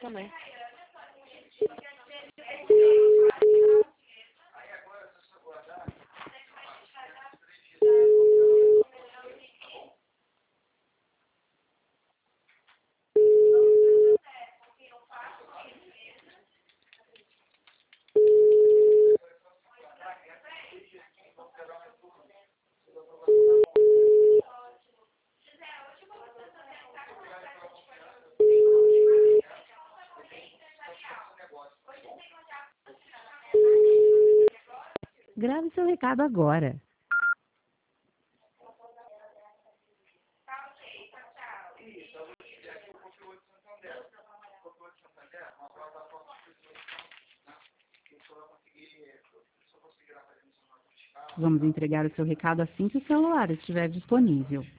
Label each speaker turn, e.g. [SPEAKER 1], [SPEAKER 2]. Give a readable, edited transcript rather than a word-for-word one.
[SPEAKER 1] também.
[SPEAKER 2] Grave seu recado agora. Vamos entregar o seu recado assim que o celular estiver disponível.